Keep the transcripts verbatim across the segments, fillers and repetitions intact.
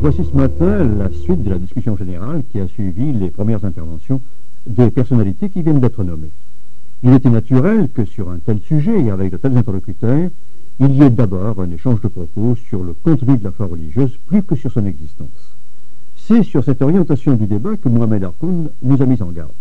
Voici ce matin la suite de la discussion générale qui a suivi les premières interventions des personnalités qui viennent d'être nommées. Il était naturel que sur un tel sujet et avec de tels interlocuteurs, il y ait d'abord un échange de propos sur le contenu de la foi religieuse plus que sur son existence. C'est sur cette orientation du débat que Mohamed Harkoun nous a mis en garde.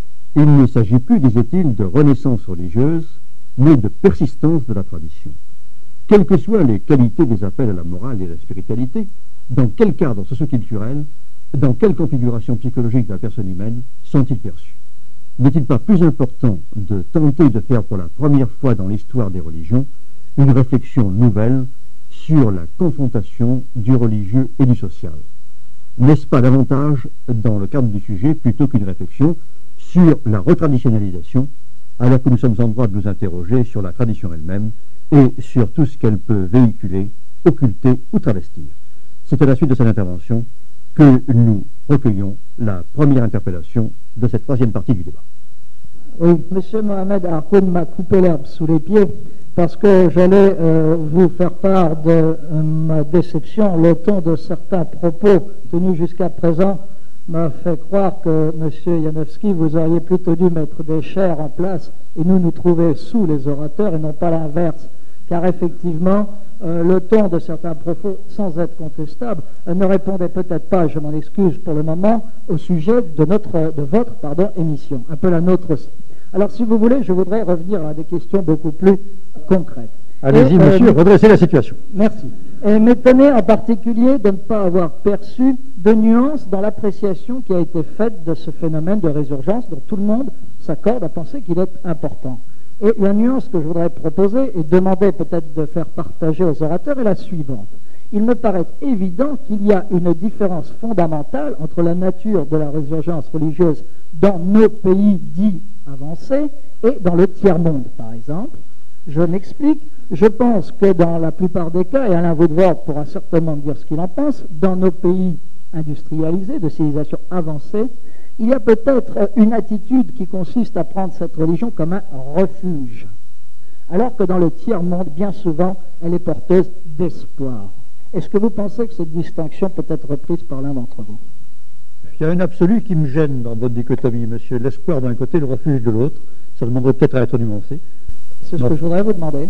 Il ne s'agit plus, disait-il, de renaissance religieuse, mais de persistance de la tradition. Quelles que soient les qualités des appels à la morale et à la spiritualité, dans quel cadre socio-culturel, dans quelle configuration psychologique de la personne humaine sont-ils perçus? N'est-il pas plus important de tenter de faire pour la première fois dans l'histoire des religions une réflexion nouvelle sur la confrontation du religieux et du social? N'est-ce pas davantage dans le cadre du sujet plutôt qu'une réflexion sur la retraditionnalisation, alors que nous sommes en droit de nous interroger sur la tradition elle-même et sur tout ce qu'elle peut véhiculer, occulter ou travestir? C'est à la suite de cette intervention que nous recueillons la première interpellation de cette troisième partie du débat. Oui, M. Mohamed Harkoun m'a coupé l'herbe sous les pieds parce que j'allais euh, vous faire part de euh, ma déception. Le ton de certains propos tenus jusqu'à présent m'a fait croire que, M. Janowski, vous auriez plutôt dû mettre des chairs en place et nous nous trouver sous les orateurs et non pas l'inverse. Car effectivement, euh, le ton de certains propos, sans être contestable, euh, ne répondait peut-être pas, je m'en excuse pour le moment, au sujet de, notre, de votre pardon, émission, un peu la nôtre aussi. Alors, si vous voulez, je voudrais revenir à des questions beaucoup plus concrètes. Allez-y, euh, monsieur, redressez la situation. Merci. Et m'étonner en particulier de ne pas avoir perçu de nuances dans l'appréciation qui a été faite de ce phénomène de résurgence dont tout le monde s'accorde à penser qu'il est important. Et la nuance que je voudrais proposer et demander peut-être de faire partager aux orateurs est la suivante. Il me paraît évident qu'il y a une différence fondamentale entre la nature de la résurgence religieuse dans nos pays dits avancés et dans le tiers-monde, par exemple. Je m'explique. Je pense que dans la plupart des cas, et Alain Woodward pourra certainement me dire ce qu'il en pense, dans nos pays industrialisés, de civilisation avancée, il y a peut-être une attitude qui consiste à prendre cette religion comme un refuge, alors que dans le tiers-monde, bien souvent, elle est porteuse d'espoir. Est-ce que vous pensez que cette distinction peut être reprise par l'un d'entre vous? Il y a un absolu qui me gêne dans votre dichotomie, monsieur. L'espoir d'un côté, le refuge de l'autre. Ça demanderait peut-être à être nuancé. C'est ce non. que je voudrais vous demander.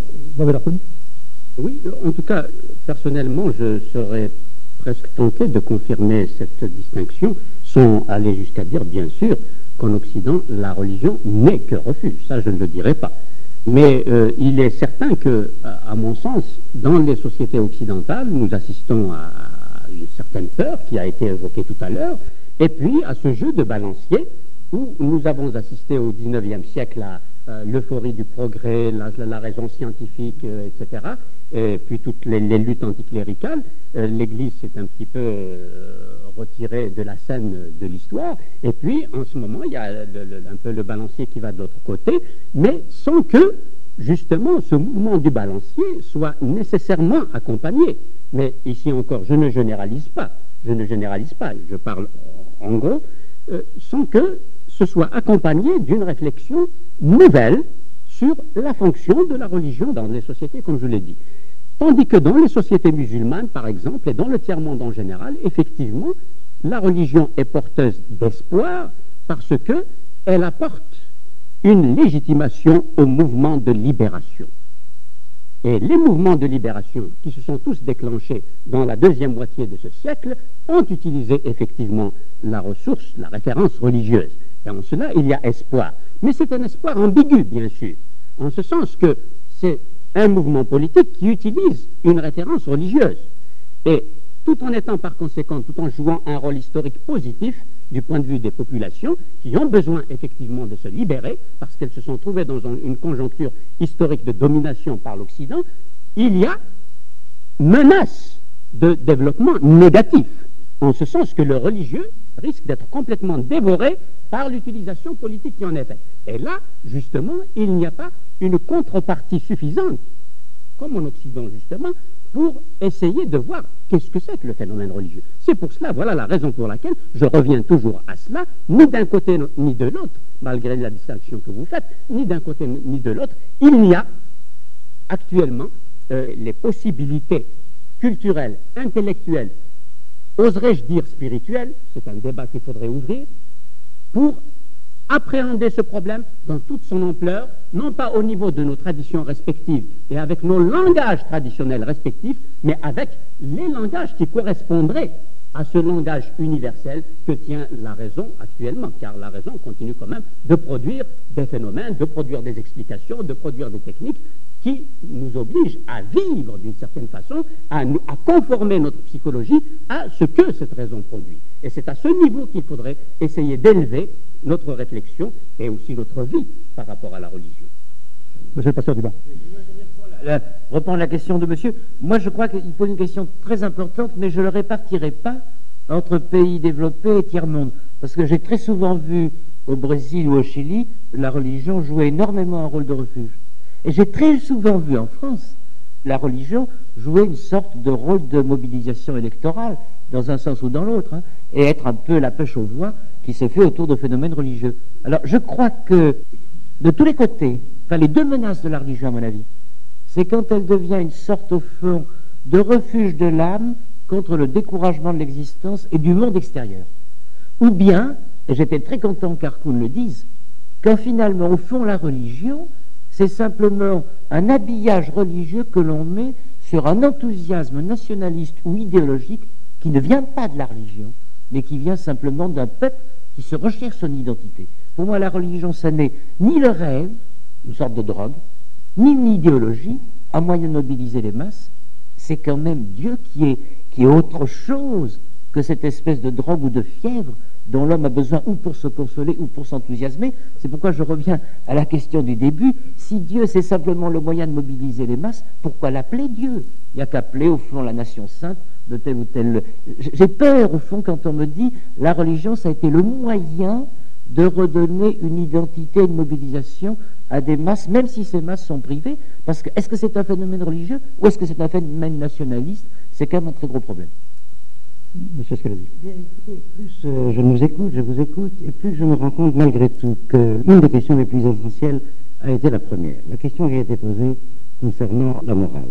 Oui, en tout cas, personnellement, je serais presque tenté de confirmer cette distinction, sans aller jusqu'à dire, bien sûr, qu'en Occident, la religion n'est que refuge. Ça, je ne le dirai pas. Mais euh, il est certain que, à mon sens, dans les sociétés occidentales, nous assistons à une certaine peur qui a été évoquée tout à l'heure, et puis à ce jeu de balancier où nous avons assisté au dix-neuvième siècle à euh, l'euphorie du progrès, la, la raison scientifique, euh, et cetera, et puis toutes les, les luttes anticléricales. Euh, L'Église s'est un petit peu euh, retirée de la scène de l'histoire, et puis en ce moment il y a le, le, un peu le balancier qui va de l'autre côté, mais sans que justement ce mouvement du balancier soit nécessairement accompagné. Mais ici encore, je ne généralise pas, je ne généralise pas, je parle en gros, euh, sans que ce soit accompagné d'une réflexion nouvelle sur la fonction de la religion dans les sociétés, comme je l'ai dit. Tandis que dans les sociétés musulmanes, par exemple, et dans le tiers-monde en général, effectivement, la religion est porteuse d'espoir parce qu'elle apporte une légitimation au mouvement de libération. Et les mouvements de libération qui se sont tous déclenchés dans la deuxième moitié de ce siècle ont utilisé effectivement la ressource, la référence religieuse. Et en cela, il y a espoir. Mais c'est un espoir ambigu, bien sûr, en ce sens que c'est un mouvement politique qui utilise une référence religieuse. Et tout en étant par conséquent, tout en jouant un rôle historique positif du point de vue des populations qui ont besoin effectivement de se libérer parce qu'elles se sont trouvées dans une conjoncture historique de domination par l'Occident, il y a menace de développement négatif, en ce sens que le religieux risque d'être complètement dévoré par l'utilisation politique qui en est faite. Et là, justement, il n'y a pas une contrepartie suffisante, comme en Occident justement, pour essayer de voir qu'est-ce que c'est que le phénomène religieux. C'est pour cela, voilà la raison pour laquelle je reviens toujours à cela, ni d'un côté ni de l'autre, malgré la distinction que vous faites, ni d'un côté ni de l'autre, il y a actuellement euh, les possibilités culturelles, intellectuelles, oserais-je dire spirituelle, c'est un débat qu'il faudrait ouvrir, pour appréhender ce problème dans toute son ampleur, non pas au niveau de nos traditions respectives et avec nos langages traditionnels respectifs, mais avec les langages qui correspondraient à ce langage universel que tient la raison actuellement, car la raison continue quand même de produire des phénomènes, de produire des explications, de produire des techniques qui nous obligent à vivre d'une certaine façon, à, nous, à conformer notre psychologie à ce que cette raison produit. Et c'est à ce niveau qu'il faudrait essayer d'élever notre réflexion et aussi notre vie par rapport à la religion. Monsieur le pasteur Dumas. Reprendre la question de monsieur. Moi, je crois qu'il pose une question très importante, mais je ne le répartirai pas entre pays développés et tiers-monde. Parce que j'ai très souvent vu au Brésil ou au Chili la religion jouer énormément un rôle de refuge. Et j'ai très souvent vu en France la religion jouer une sorte de rôle de mobilisation électorale, dans un sens ou dans l'autre, hein, et être un peu la pêche aux voix qui se fait autour de phénomènes religieux. Alors, je crois que de tous les côtés, enfin les deux menaces de la religion, à mon avis, c'est quand elle devient une sorte, au fond, de refuge de l'âme contre le découragement de l'existence et du monde extérieur. Ou bien, et j'étais très content qu'Harcourt le dise, quand finalement, au fond, la religion, c'est simplement un habillage religieux que l'on met sur un enthousiasme nationaliste ou idéologique qui ne vient pas de la religion, mais qui vient simplement d'un peuple qui se recherche son identité. Pour moi, la religion, ça n'est ni le rêve, une sorte de drogue, ni une idéologie, un moyen de mobiliser les masses. C'est quand même Dieu qui est, qui est autre chose que cette espèce de drogue ou de fièvre dont l'homme a besoin ou pour se consoler ou pour s'enthousiasmer. C'est pourquoi je reviens à la question du début. Si Dieu, c'est simplement le moyen de mobiliser les masses, pourquoi l'appeler Dieu? Il n'y a qu'à appeler, au fond, la nation sainte de tel ou tel... J'ai peur, au fond, quand on me dit la religion, ça a été le moyen de redonner une identité, une mobilisation à des masses, même si ces masses sont privées, parce que est-ce que c'est un phénomène religieux ou est-ce que c'est un phénomène nationaliste? C'est quand même un très gros problème. Monsieur Scaladi. Bien, écoutez, plus euh, je nous écoute, je vous écoute, et plus je me rends compte malgré tout que l'une des questions les plus essentielles a été la première, la question qui a été posée concernant la morale.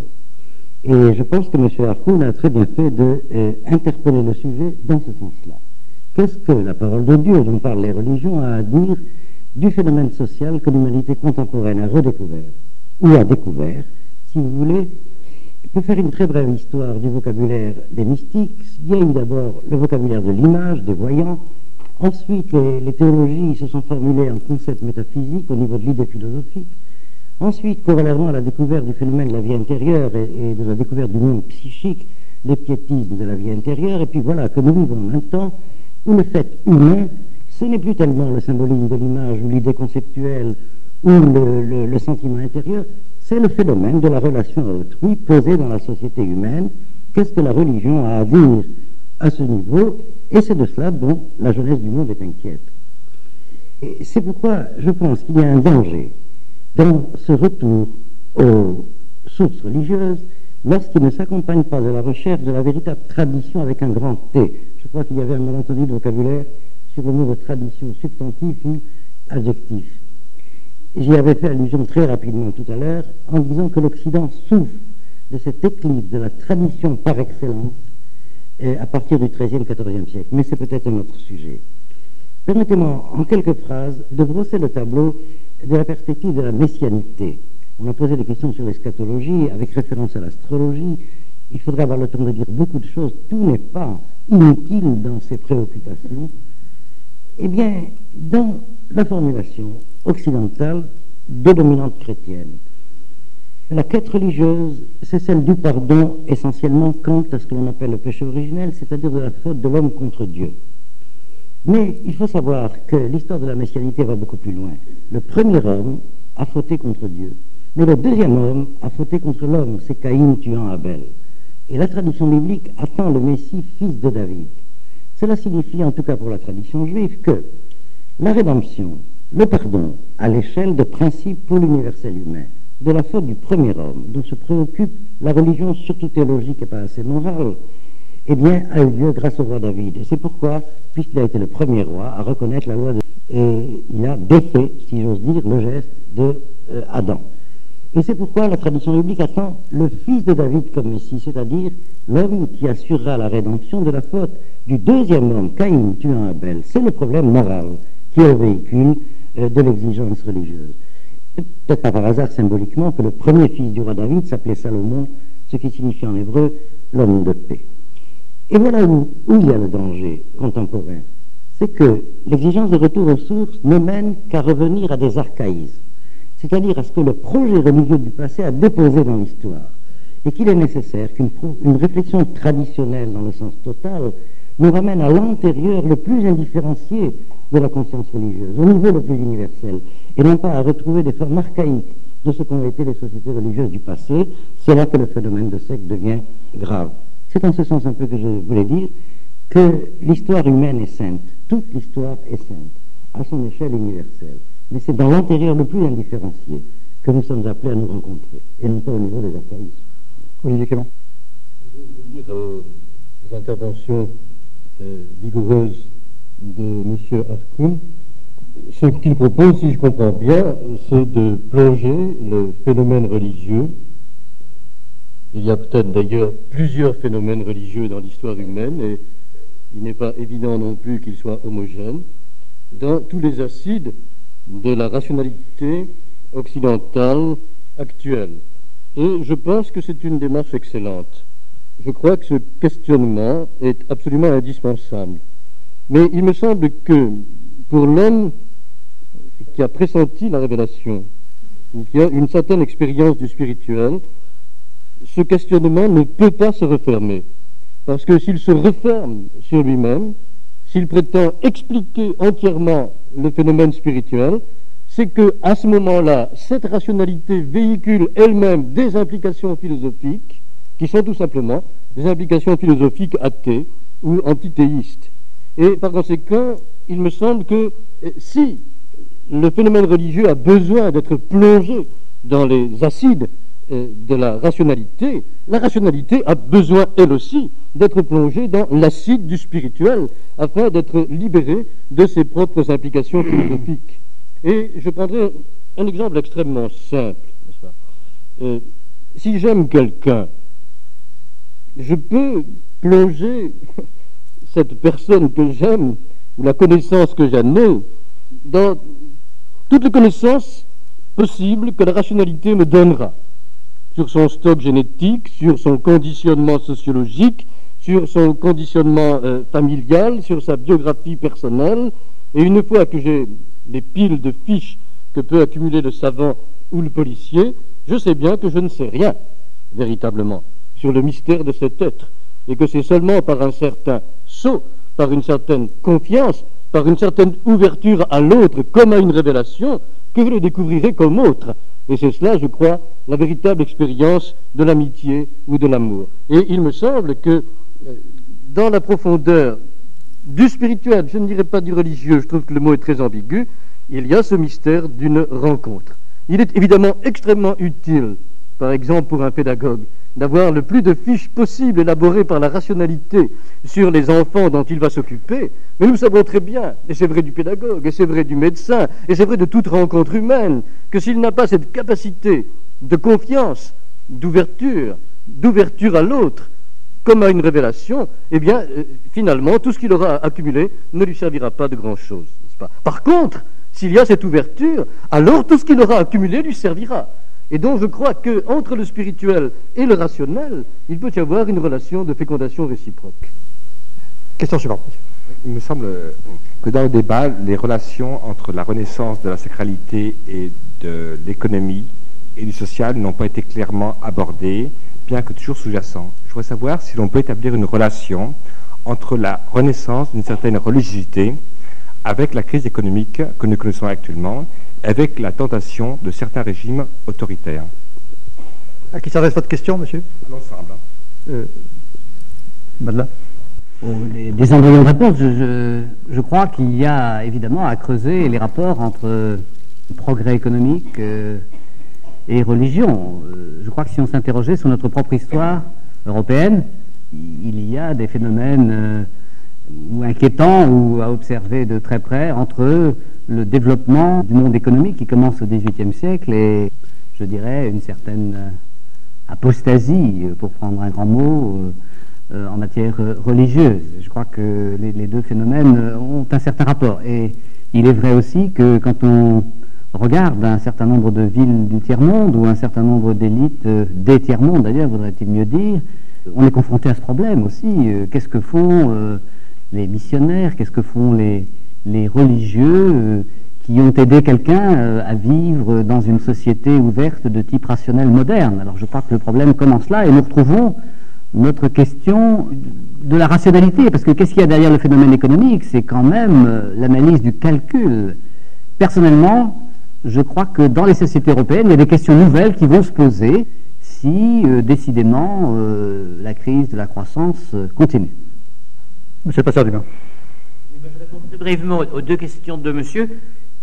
Et je pense que M. Harcourt a très bien fait d'interpeller euh, le sujet dans ce sens-là. Qu'est-ce que la parole de Dieu, dont parlent les religions, a à dire du phénomène social que l'humanité contemporaine a redécouvert, ou a découvert, si vous voulez? Pour faire une très brève histoire du vocabulaire des mystiques, il y a eu d'abord le vocabulaire de l'image, des voyants. Ensuite, les, les théologies se sont formulées en concepts métaphysiques au niveau de l'idée philosophique. Ensuite, corollairement à la découverte du phénomène de la vie intérieure et, et de la découverte du monde psychique, les piétismes de la vie intérieure. Et puis voilà que nous vivons en un temps où le fait humain, ce n'est plus tellement le symbolisme de l'image ou l'idée conceptuelle ou le, le, le sentiment intérieur, c'est le phénomène de la relation à autrui posée dans la société humaine. Qu'est-ce que la religion a à dire à ce niveau? Et c'est de cela dont la jeunesse du monde est inquiète. Et c'est pourquoi je pense qu'il y a un danger dans ce retour aux sources religieuses lorsqu'il ne s'accompagne pas de la recherche de la véritable tradition avec un grand T. Je crois qu'il y avait un malentendu de vocabulaire sur le mot de tradition, substantif ou adjectif. J'y avais fait allusion très rapidement tout à l'heure en disant que l'Occident souffre de cette éclipse de la tradition par excellence euh, à partir du treizième quatorzième siècle. Mais c'est peut-être un autre sujet. Permettez-moi en quelques phrases de brosser le tableau de la perspective de la messianité. On a posé des questions sur l'eschatologie avec référence à l'astrologie. Il faudrait avoir le temps de dire beaucoup de choses. Tout n'est pas inutile dans ces préoccupations. Eh bien, dans la formulation occidentale de dominante chrétienne, la quête religieuse, c'est celle du pardon, essentiellement quant à ce que l'on appelle le péché originel, c'est-à-dire de la faute de l'homme contre Dieu. Mais il faut savoir que l'histoire de la messianité va beaucoup plus loin. Le premier homme a fauté contre Dieu, mais le deuxième homme a fauté contre l'homme, c'est Caïn tuant Abel. Et la tradition biblique attend le Messie, fils de David. Cela signifie, en tout cas pour la tradition juive, que la rédemption, le pardon, à l'échelle de principes pour l'universel humain, de la faute du premier homme, dont se préoccupe la religion, surtout théologique et pas assez morale, eh bien, a eu lieu grâce au roi David. Et c'est pourquoi, puisqu'il a été le premier roi à reconnaître la loi de... Et il a défait, si j'ose dire, le geste de euh, Adam. Et c'est pourquoi la tradition biblique attend le fils de David comme Messie, c'est-à-dire l'homme qui assurera la rédemption de la faute du deuxième homme, Caïn, tuant Abel. C'est le problème moral qui est au véhicule euh, de l'exigence religieuse. Peut-être pas par hasard symboliquement que le premier fils du roi David s'appelait Salomon, ce qui signifie en hébreu l'homme de paix. Et voilà où, où il y a le danger contemporain. C'est que l'exigence de retour aux sources ne mène qu'à revenir à des archaïsmes, c'est-à-dire à ce que le projet religieux du passé a déposé dans l'histoire, et qu'il est nécessaire qu'une une réflexion traditionnelle dans le sens total nous ramène à l'antérieur le plus indifférencié de la conscience religieuse, au niveau le plus universel, et non pas à retrouver des formes archaïques de ce qu'ont été les sociétés religieuses du passé. C'est là que le phénomène de secte devient grave. C'est en ce sens un peu que je voulais dire que l'histoire humaine est sainte, toute l'histoire est sainte, à son échelle universelle. Mais c'est dans l'antérieur le plus indifférencié que nous sommes appelés à nous rencontrer, et non pas au niveau des archaïsmes. Olivier Clément. Je veux dire aux interventions euh, vigoureuses de M. Hartkuhn, ce qu'il propose, si je comprends bien, c'est de plonger le phénomène religieux. Il y a peut-être d'ailleurs plusieurs phénomènes religieux dans l'histoire humaine, et il n'est pas évident non plus qu'ils soient homogènes, dans tous les acides de la rationalité occidentale actuelle. Et je pense que c'est une démarche excellente. Je crois que ce questionnement est absolument indispensable. Mais il me semble que pour l'homme qui a pressenti la révélation, ou qui a une certaine expérience du spirituel, ce questionnement ne peut pas se refermer. Parce que s'il se referme sur lui-même, s'il prétend expliquer entièrement le phénomène spirituel, c'est que à ce moment-là, cette rationalité véhicule elle-même des implications philosophiques qui sont tout simplement des implications philosophiques athées ou antithéistes. Et par conséquent, il me semble que si le phénomène religieux a besoin d'être plongé dans les acides de la rationalité, la rationalité a besoin, elle aussi, d'être plongée dans l'acide du spirituel afin d'être libérée de ses propres implications philosophiques. Et je prendrai un exemple extrêmement simple. N'est-ce pas ? Euh, si j'aime quelqu'un, je peux plonger cette personne que j'aime, ou la connaissance que j'en ai, dans toutes les connaissances possibles que la rationalité me donnera, sur son stock génétique, sur son conditionnement sociologique, sur son conditionnement euh, familial, sur sa biographie personnelle. Et une fois que j'ai les piles de fiches que peut accumuler le savant ou le policier, je sais bien que je ne sais rien, véritablement, sur le mystère de cet être, et que c'est seulement par un certain saut, par une certaine confiance, par une certaine ouverture à l'autre comme à une révélation, que je le découvrirai comme autre. Et c'est cela, je crois, la véritable expérience de l'amitié ou de l'amour. Et il me semble que dans la profondeur du spirituel, je ne dirais pas du religieux, je trouve que le mot est très ambigu, il y a ce mystère d'une rencontre. Il est évidemment extrêmement utile, par exemple pour un pédagogue, d'avoir le plus de fiches possible élaborées par la rationalité sur les enfants dont il va s'occuper, mais nous savons très bien, et c'est vrai du pédagogue, et c'est vrai du médecin, et c'est vrai de toute rencontre humaine, que s'il n'a pas cette capacité de confiance, d'ouverture, d'ouverture à l'autre, comme à une révélation, eh bien, euh, finalement, tout ce qu'il aura accumulé ne lui servira pas de grand-chose, n'est-ce pas ? Par contre, s'il y a cette ouverture, alors tout ce qu'il aura accumulé lui servira. Et donc je crois qu'entre le spirituel et le rationnel, il peut y avoir une relation de fécondation réciproque. Question suivante. Il me semble que dans le débat, les relations entre la renaissance de la sacralité et de l'économie et du social n'ont pas été clairement abordées, bien que toujours sous-jacents. Je voudrais savoir si l'on peut établir une relation entre la renaissance d'une certaine religiosité avec la crise économique que nous connaissons actuellement, avec la tentation de certains régimes autoritaires. À qui s'adresse votre question, monsieur ? À l'ensemble. Euh, Madeleine ? Oh, les, des embryons de réponse, je, je, je crois qu'il y a évidemment à creuser les rapports entre progrès économique euh, et religion. Euh, je crois que si on s'interrogeait sur notre propre histoire européenne, il y a des phénomènes euh, ou inquiétants ou à observer de très près entre le développement du monde économique qui commence au dix-huitième siècle et je dirais, une certaine apostasie, pour prendre un grand mot, euh, en matière religieuse. Je crois que les, les deux phénomènes ont un certain rapport. Et il est vrai aussi que quand on regarde un certain nombre de villes du tiers-monde ou un certain nombre d'élites euh, des tiers-monde, d'ailleurs, voudrait-il mieux dire, on est confronté à ce problème aussi. Euh, qu'est-ce que font euh, les missionnaires, qu'est-ce que font les, les religieux euh, qui ont aidé quelqu'un euh, à vivre dans une société ouverte de type rationnel moderne? Alors je crois que le problème commence là, et nous retrouvons notre question de la rationalité, parce que qu'est-ce qu'il y a derrière le phénomène économique? C'est quand même euh, l'analyse du calcul. Personnellement, je crois que dans les sociétés européennes, il y a des questions nouvelles qui vont se poser si, euh, décidément, euh, la crise de la croissance euh, continue. Monsieur Pasteur Dumas. Je réponds très brièvement aux deux questions de monsieur.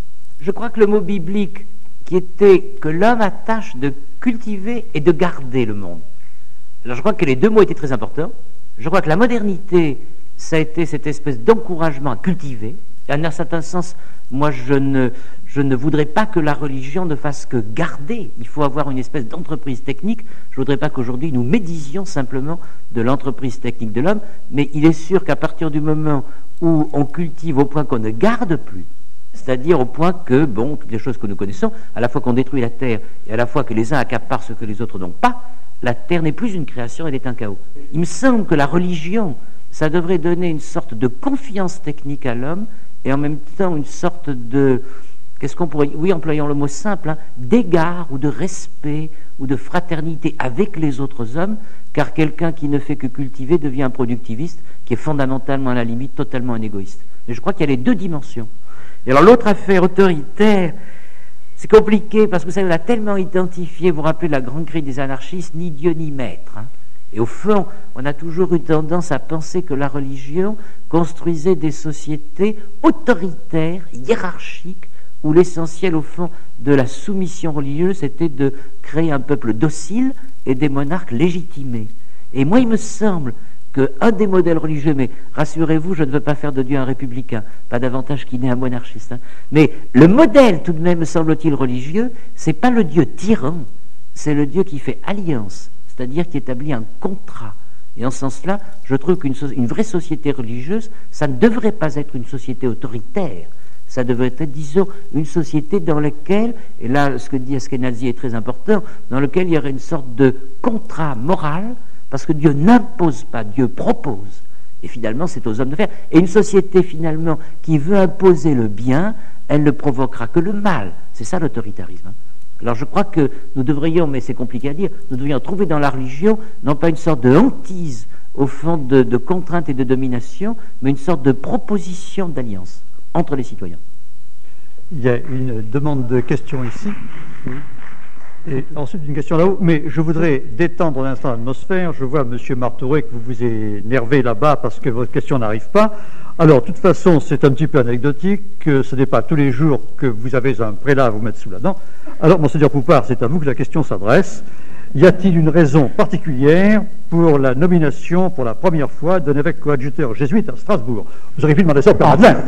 Je crois que le mot biblique qui était que l'homme a tâche de cultiver et de garder le monde. Alors je crois que les deux mots étaient très importants. Je crois que la modernité, ça a été cette espèce d'encouragement à cultiver. Et en un certain sens, moi je ne, je ne voudrais pas que la religion ne fasse que garder. Il faut avoir une espèce d'entreprise technique. Je ne voudrais pas qu'aujourd'hui nous médisions simplement de l'entreprise technique de l'homme, mais il est sûr qu'à partir du moment où on cultive au point qu'on ne garde plus, c'est-à-dire au point que, bon, toutes les choses que nous connaissons, à la fois qu'on détruit la terre et à la fois que les uns accaparent ce que les autres n'ont pas, la terre n'est plus une création, elle est un chaos. Il me semble que la religion, ça devrait donner une sorte de confiance technique à l'homme et en même temps une sorte de, qu'est-ce qu'on pourrait, oui, employant le mot simple, hein, d'égard ou de respect ou de fraternité avec les autres hommes, car quelqu'un qui ne fait que cultiver devient un productiviste qui est fondamentalement à la limite totalement un égoïste. Et je crois qu'il y a les deux dimensions. Et alors l'autre affaire autoritaire, c'est compliqué parce que vous savez, on a tellement identifié, vous vous rappelez de la grande crise des anarchistes, ni Dieu ni maître. Hein. Et au fond, on a toujours eu tendance à penser que la religion construisait des sociétés autoritaires, hiérarchiques, où l'essentiel, au fond, de la soumission religieuse, c'était de créer un peuple docile et des monarques légitimés. Et moi, il me semble qu'un des modèles religieux, mais rassurez-vous, je ne veux pas faire de Dieu un républicain, pas davantage qu'il n'est un monarchiste, hein, mais le modèle, tout de même, me semble-t-il, religieux, c'est pas le Dieu tyran, c'est le Dieu qui fait alliance, c'est-à-dire qui établit un contrat. Et en ce sens-là, je trouve qu'une so- une vraie société religieuse, ça ne devrait pas être une société autoritaire, ça devrait être, disons, une société dans laquelle, et là, ce que dit Askenazi est très important, dans laquelle il y aurait une sorte de contrat moral, parce que Dieu n'impose pas, Dieu propose. Et finalement, c'est aux hommes de faire. Et une société, finalement, qui veut imposer le bien, elle ne provoquera que le mal. C'est ça l'autoritarisme. Alors je crois que nous devrions, mais c'est compliqué à dire, nous devrions trouver dans la religion, non pas une sorte de hantise, au fond de, de contrainte et de domination, mais une sorte de proposition d'alliance entre les citoyens. Il y a une demande de question ici. Oui. Et ensuite une question là-haut, mais je voudrais détendre un instant l'atmosphère. Je vois M. Martoré que vous vous énervez là-bas parce que votre question n'arrive pas. Alors, de toute façon, c'est un petit peu anecdotique, ce n'est pas tous les jours que vous avez un prélat à vous mettre sous la dent. Alors, Monseigneur Poupard, c'est à vous que la question s'adresse. Y a-t-il une raison particulière pour la nomination, pour la première fois, d'un évêque coadjuteur jésuite à Strasbourg? Vous auriez pu demander ça au Père Madeleine.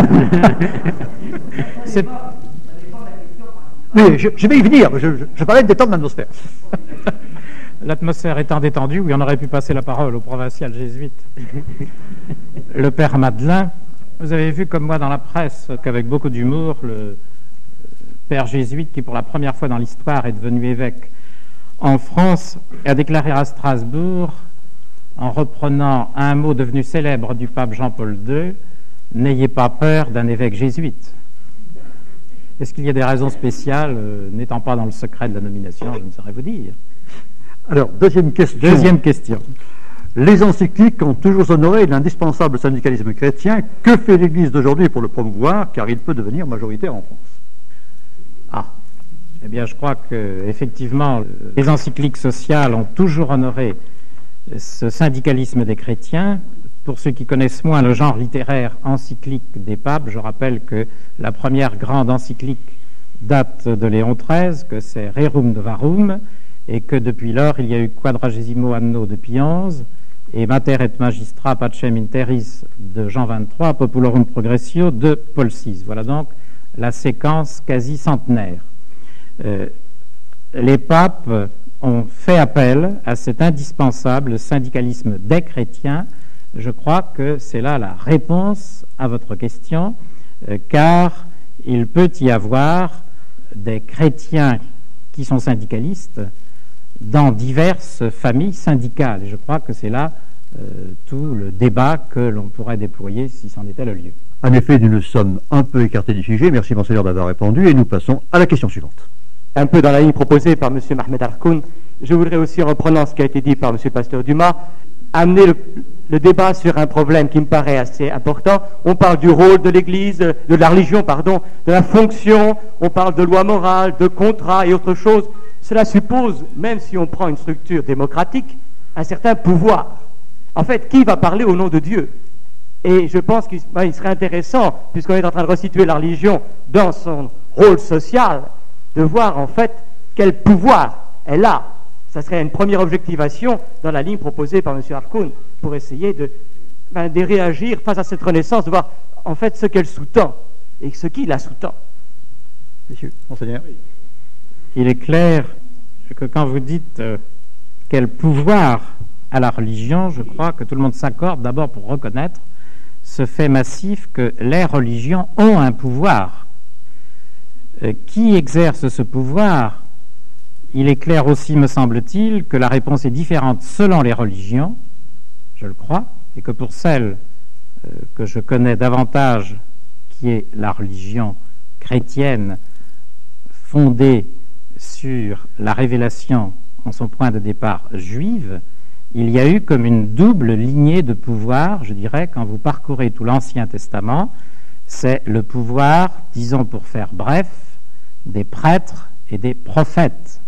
C'est... Mais je, je vais y venir, je, je, je parlais de détendre l'atmosphère. L'atmosphère étant détendue, oui, on aurait pu passer la parole au provincial jésuite. Le Père Madeleine, vous avez vu comme moi dans la presse qu'avec beaucoup d'humour, le Père jésuite, qui pour la première fois dans l'histoire est devenu évêque en France, a déclaré à Strasbourg, en reprenant un mot devenu célèbre du pape Jean-Paul deux, « N'ayez pas peur d'un évêque jésuite ». Est-ce qu'il y a des raisons spéciales, euh, n'étant pas dans le secret de la nomination, je ne saurais vous dire. Alors, deuxième question. Deuxième question. Les encycliques ont toujours honoré l'indispensable syndicalisme chrétien. Que fait l'Église d'aujourd'hui pour le promouvoir, car il peut devenir majoritaire en France? Ah, eh bien, je crois que effectivement, les encycliques sociales ont toujours honoré ce syndicalisme des chrétiens. Pour ceux qui connaissent moins le genre littéraire encyclique des papes, je rappelle que la première grande encyclique date de Léon treize, que c'est Rerum Novarum, et que depuis lors, il y a eu Quadragesimo Anno de Pie onze, et Mater et Magistra Pacem Interis de Jean vingt-trois, Populorum Progressio de Paul six. Voilà donc la séquence quasi centenaire. Euh, les papes ont fait appel à cet indispensable syndicalisme des chrétiens. Je crois que c'est là la réponse à votre question, euh, car il peut y avoir des chrétiens qui sont syndicalistes dans diverses familles syndicales. Et je crois que c'est là euh, tout le débat que l'on pourrait déployer si c'en était le lieu. En effet, nous nous sommes un peu écartés du sujet. Merci, Monseigneur, d'avoir répondu. Et nous passons à la question suivante. Un peu dans la ligne proposée par M. Mohamed Arkoun, je voudrais aussi, en reprenant ce qui a été dit par M. Pasteur Dumas, amener le, le débat sur un problème qui me paraît assez important. On parle du rôle de l'Église, de la religion, pardon, de la fonction, on parle de loi morale, de contrat et autre chose. Cela suppose, même si on prend une structure démocratique, un certain pouvoir. En fait, qui va parler au nom de Dieu? Et je pense qu'il ben, serait intéressant, puisqu'on est en train de resituer la religion dans son rôle social, de voir en fait quel pouvoir elle a. Ça serait une première objectivation dans la ligne proposée par M. Arkoun pour essayer de, ben, de réagir face à cette renaissance, de voir en fait ce qu'elle sous-tend et ce qui la sous-tend. Monsieur, Monseigneur. Il est clair que quand vous dites euh, quel pouvoir a la religion, je crois que tout le monde s'accorde d'abord pour reconnaître ce fait massif que les religions ont un pouvoir. Euh, qui exerce ce pouvoir? Il est clair aussi, me semble-t-il, que la réponse est différente selon les religions, je le crois, et que pour celle euh, que je connais davantage, qui est la religion chrétienne fondée sur la révélation en son point de départ juive, il y a eu comme une double lignée de pouvoir, je dirais, quand vous parcourez tout l'Ancien Testament, c'est le pouvoir, disons pour faire bref, des prêtres et des prophètes.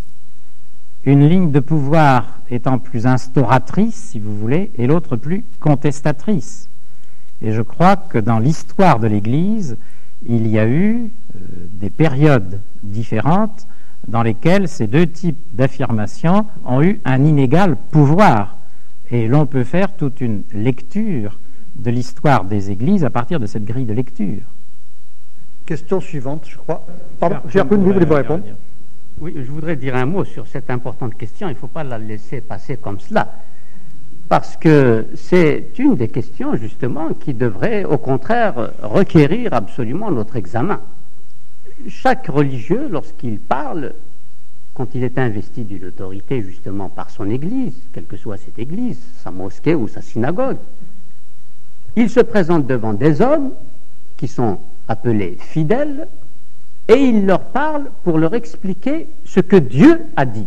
Une ligne de pouvoir étant plus instauratrice, si vous voulez, et l'autre plus contestatrice. Et je crois que dans l'histoire de l'Église, il y a eu euh, des périodes différentes dans lesquelles ces deux types d'affirmations ont eu un inégal pouvoir. Et l'on peut faire toute une lecture de l'histoire des Églises à partir de cette grille de lecture. Question suivante, je crois. Pardon, Cher Cher Arkoun, vous voulez vous répondre? Oui, je voudrais dire un mot sur cette importante question. Il ne faut pas la laisser passer comme cela. Parce que c'est une des questions, justement, qui devrait, au contraire, requérir absolument notre examen. Chaque religieux, lorsqu'il parle, quand il est investi d'une autorité, justement, par son église, quelle que soit cette église, sa mosquée ou sa synagogue, il se présente devant des hommes qui sont appelés fidèles, et il leur parle pour leur expliquer ce que Dieu a dit.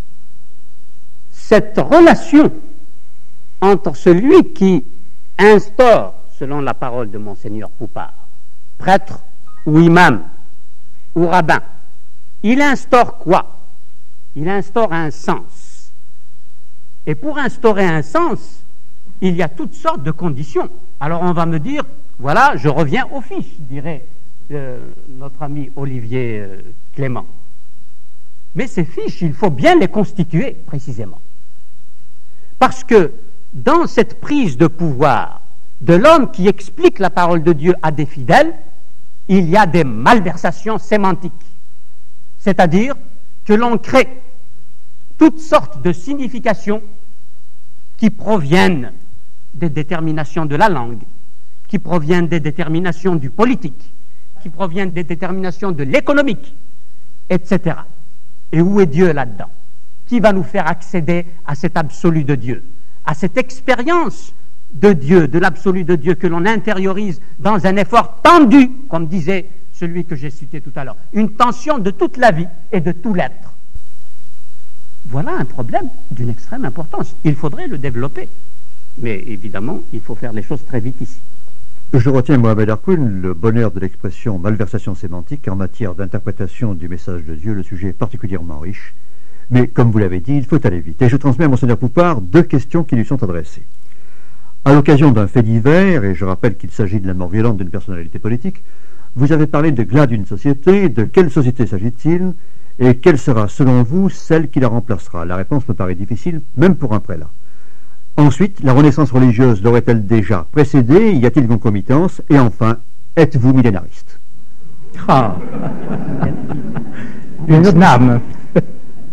Cette relation entre celui qui instaure, selon la parole de Monseigneur Poupard, prêtre ou imam ou rabbin, il instaure quoi? Il instaure un sens. Et pour instaurer un sens, il y a toutes sortes de conditions. Alors on va me dire, voilà, je reviens aux fiches, dirait euh, notre ami Olivier euh, Clément. Mais ces fiches, il faut bien les constituer précisément. Parce que dans cette prise de pouvoir de l'homme qui explique la parole de Dieu à des fidèles, il y a des malversations sémantiques. C'est-à-dire que l'on crée toutes sortes de significations qui proviennent des déterminations de la langue, qui proviennent des déterminations du politique, qui proviennent des déterminations de l'économique, et cetera. Et où est Dieu là-dedans? Qui va nous faire accéder à cet absolu de Dieu, à cette expérience de Dieu, de l'absolu de Dieu que l'on intériorise dans un effort tendu, comme disait celui que j'ai cité tout à l'heure, une tension de toute la vie et de tout l'être. Voilà un problème d'une extrême importance. Il faudrait le développer. Mais évidemment, il faut faire les choses très vite ici. Je retiens, Mohamed Arkoun, le bonheur de l'expression malversation sémantique en matière d'interprétation du message de Dieu. Le sujet est particulièrement riche. Mais comme vous l'avez dit, il faut aller vite. Et je transmets à Monseigneur Poupard deux questions qui lui sont adressées. À l'occasion d'un fait divers, et je rappelle qu'il s'agit de la mort violente d'une personnalité politique, vous avez parlé de glas d'une société. De quelle société s'agit-il? Et quelle sera, selon vous, celle qui la remplacera? La réponse me paraît difficile, même pour un prélat. Ensuite, la renaissance religieuse l'aurait-elle déjà précédée? Y a-t-il concomitance? Et enfin, êtes-vous millénariste? Ah. Une âme.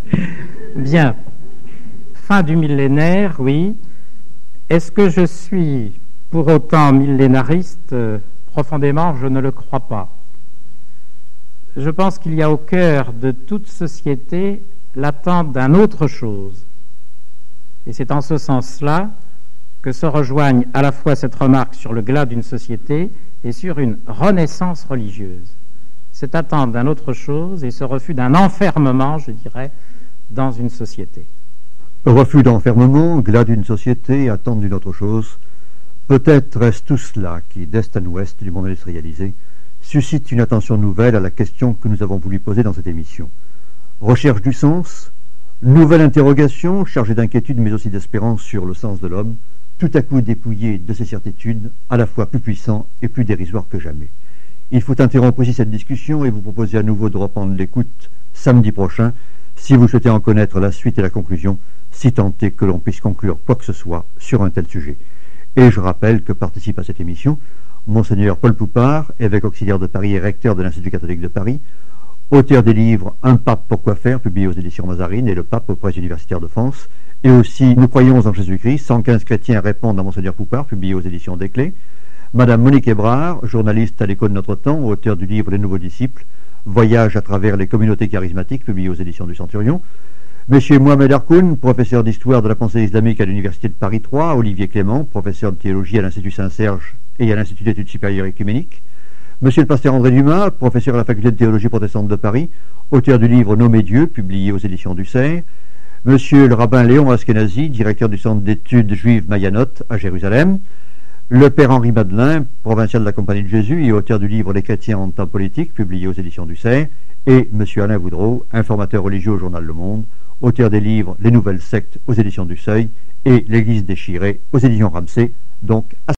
Bien. Fin du millénaire, oui. Est-ce que je suis pour autant millénariste? Profondément, je ne le crois pas. Je pense qu'il y a au cœur de toute société l'attente d'un autre chose. Et c'est en ce sens-là que se rejoignent à la fois cette remarque sur le glas d'une société et sur une renaissance religieuse. Cette attente d'un autre chose et ce refus d'un enfermement, je dirais, dans une société. Refus d'enfermement, glas d'une société, attente d'une autre chose. Peut-être est-ce tout cela qui, d'est en ouest du monde industrialisé, suscite une attention nouvelle à la question que nous avons voulu poser dans cette émission. Recherche du sens, nouvelle interrogation chargée d'inquiétude mais aussi d'espérance sur le sens de l'homme, tout à coup dépouillé de ses certitudes, à la fois plus puissant et plus dérisoire que jamais. Il faut interrompre ici cette discussion et vous proposer à nouveau de reprendre l'écoute samedi prochain, si vous souhaitez en connaître la suite et la conclusion, si tant est que l'on puisse conclure quoi que ce soit sur un tel sujet. Et je rappelle que participe à cette émission Monseigneur Paul Poupart, évêque auxiliaire de Paris et recteur de l'Institut catholique de Paris, auteur des livres Un pape pour quoi faire, publié aux éditions Mazarine, et Le pape aux presses universitaires de France, et aussi Nous croyons en Jésus-Christ, cent quinze chrétiens répondent à Monseigneur Poupart, publié aux éditions des Clés. Madame Monique Hébrard, journaliste à l'Écho de notre temps, auteur du livre Les Nouveaux Disciples, Voyage à travers les communautés charismatiques, publié aux éditions du Centurion. Monsieur Mohamed Harkoun, professeur d'histoire de la pensée islamique à l'Université de Paris trois, Olivier Clément, professeur de théologie à l'Institut Saint-Serge et à l'Institut d'études supérieures écuméniques. Monsieur le pasteur André Dumas, professeur à la faculté de théologie protestante de Paris, auteur du livre Nommer Dieu, publié aux éditions du C E R. Monsieur le rabbin Léon Askenazi, directeur du centre d'études juives Mayanot à Jérusalem. Le père Henri Madelin, provincial de la Compagnie de Jésus et auteur du livre Les chrétiens en temps politique, publié aux éditions du C E R. Et monsieur Alain Voudreau, informateur religieux au journal Le Monde, auteur des livres Les Nouvelles Sectes aux éditions du Seuil et L'Église déchirée aux éditions Ramsay, donc à